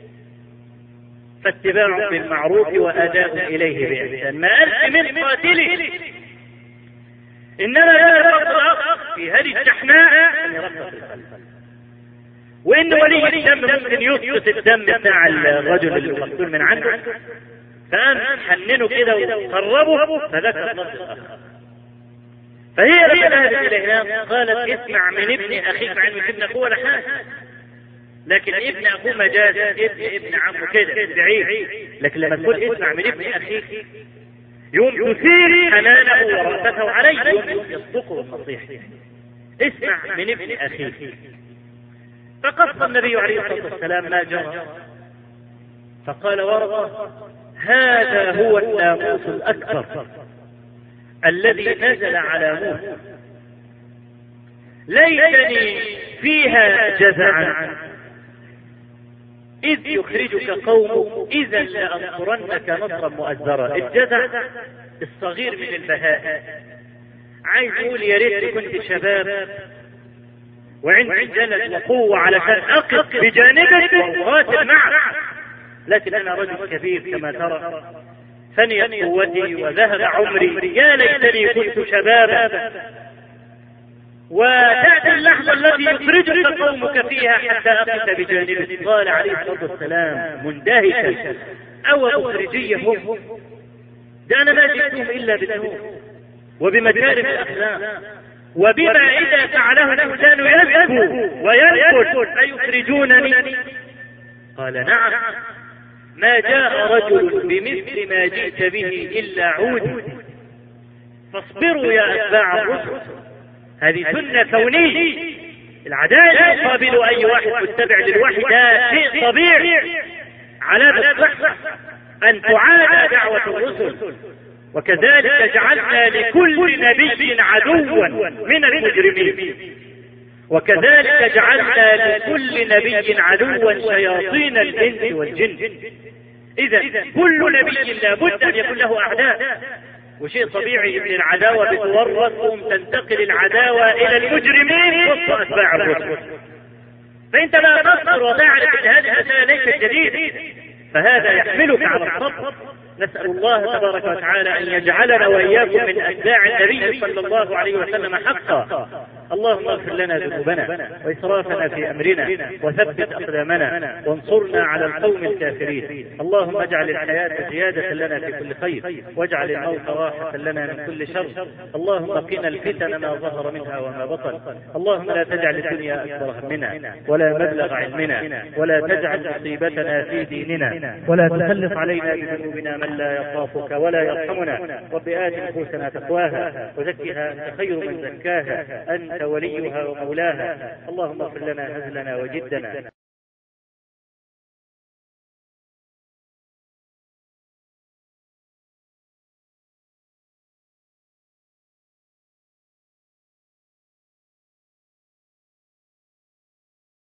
فاتباع بالمعروف وأداء إليه بإحسان. ما قالش من قاتله، إنما لا يرفق في هذه الشحناء أن يرفق القلب. وإن ولي الدم ممكن يسقط الدم بتاع الرجل المقتول من عنده، فقام حننه كده وقربه فذكر نص الآخر. فهي لما ذهبت إلى هناك قالت اسمع من ابن أخيك، مع إنه ابن أخوه ولا حاجة، لكن ابن أخوه مجاز، ابن ابن عمه كده بعيد. لكن لما تقول اسمع من ابن أخيك يوم تثير حنانه ورأفته عليه، يوم يصدقه النصيحة. اسمع من ابن أخيك. فقص النبي عليه الصلاة والسلام ما جرى، فقال ورقة: هذا هو الناموس الأكبر الذي نزل على موسى، ليتني فيها جزعا إذ يخرجك قومك إذا لأنصرنك نصرا مؤزرا. الجزع الصغير من البهائم، عايز يقول يا ريت كنت شباب وعندي جلد وقوة علشان أقف بجانبك وأقاتل معك، لكن أنا رجل كبير كما ترى، فنيت قوتي وذهب عمري، يا ليتني كنت شبابا. وتأتي اللحظة التي يخرجك قومك فيها حتى أقف بجانبك. قال عليه الصلاة والسلام مندهشا: أو مخرجية هم؟ ده أنا ما جئتهم إلا بالنور وبمكارم الأخلاق، وبما إذا فعله الإنسان يبكو ويركض أيخرجونني؟ قال: نعم، ما جاء رجل بمثل ما جئت به إلا عود، فاصبروا يا أتباع الرسل، هذه سنة كونية. العدالة يقابل أي واحد متبع للوحي، ده شيء طبيعي، علامة الصحة أن تعاد دعوة الرسل. وكذلك جعلنا لكل نبي عدوا من المجرمين، وكذلك جعلنا لكل نبي عدوا شياطين الإنس والجن. إذا كل نبي لابد أن يكون له أعداء، وشيء طبيعي ان العداوة بتورث، تنتقل العداوة الى المجرمين وسط اتباع الرسل. فانت لا تصبر وتعرف ان هذه المسألة ليست جديدة، فهذا يحملك على الصبر. نسأل الله تبارك وتعالى ان يجعلنا واياكم من اتباع النبي صلى الله عليه وسلم حقا. اللهم اغفر لنا ذنوبنا وإسرافنا في أمرنا، وثبت أقدامنا، وانصرنا على القوم الكافرين. اللهم اجعل الحياة زيادة لنا في كل خير، واجعل الموت راحة لنا من كل شر. اللهم قنا الفتن ما ظهر منها وما بطن. اللهم لا تجعل الدنيا أكبر همنا ولا مبلغ علمنا، ولا تجعل مصيبتنا في ديننا، ولا تسلط علينا بذنوبنا من لا يخافك ولا يرحمنا. رب آت نفوسنا تقواها وزكها أنت خير من زكاها، أنت وليها ومولاها. اللهم اغفر لنا هزلنا وجدنا.